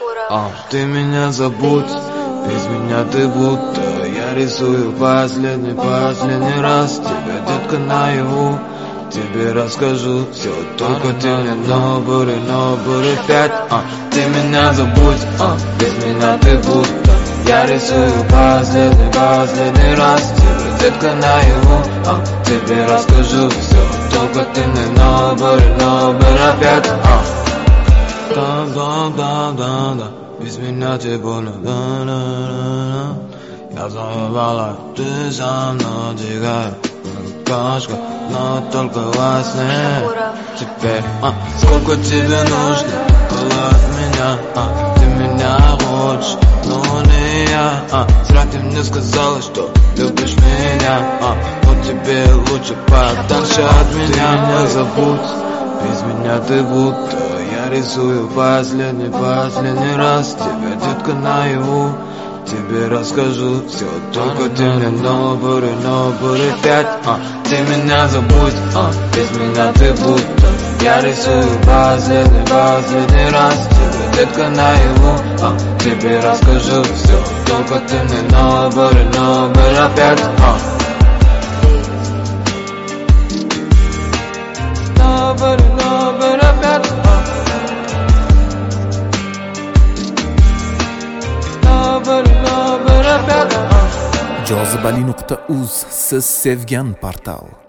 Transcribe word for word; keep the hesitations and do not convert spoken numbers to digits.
А, ты меня забудь, без меня ты будто. Я рисую последний, последний раз тебя, детка, наяву. Тебе расскажу все, только ты мне нобуры, нобуры пять. А, ты меня забудь, а, без меня ты будто. Я рисую последний, последний раз тебе, детка, наяву. А, тебе расскажу все, только ты мне нобуры, нобуры пять. А, да, да, да, да, да. Без меня тебе больно, да, да, да, да. Я заебала, ты за мной тягай. Кашка, но только во сне. Теперь, а, сколько тебе нужно было от меня, а, ты меня хочешь, но не я, а, зря ты мне сказала, что любишь меня, а, но тебе лучше подальше от меня. Ты меня забудь, без меня ты будто. Я рисую последний, последний раз тебя, детка, наяву. Тебе расскажу все, только ты мне нобуры, нобуры пять. А, ты меня забудь, а, без меня ты будто. Я рисую последний, последний раз тебе, детка, наяву. А, тебе расскажу все, только ты мне нобуры, нобуры пять. А, нобуры, нобуры пять. jozibali nuqta uz siz sevgan portal.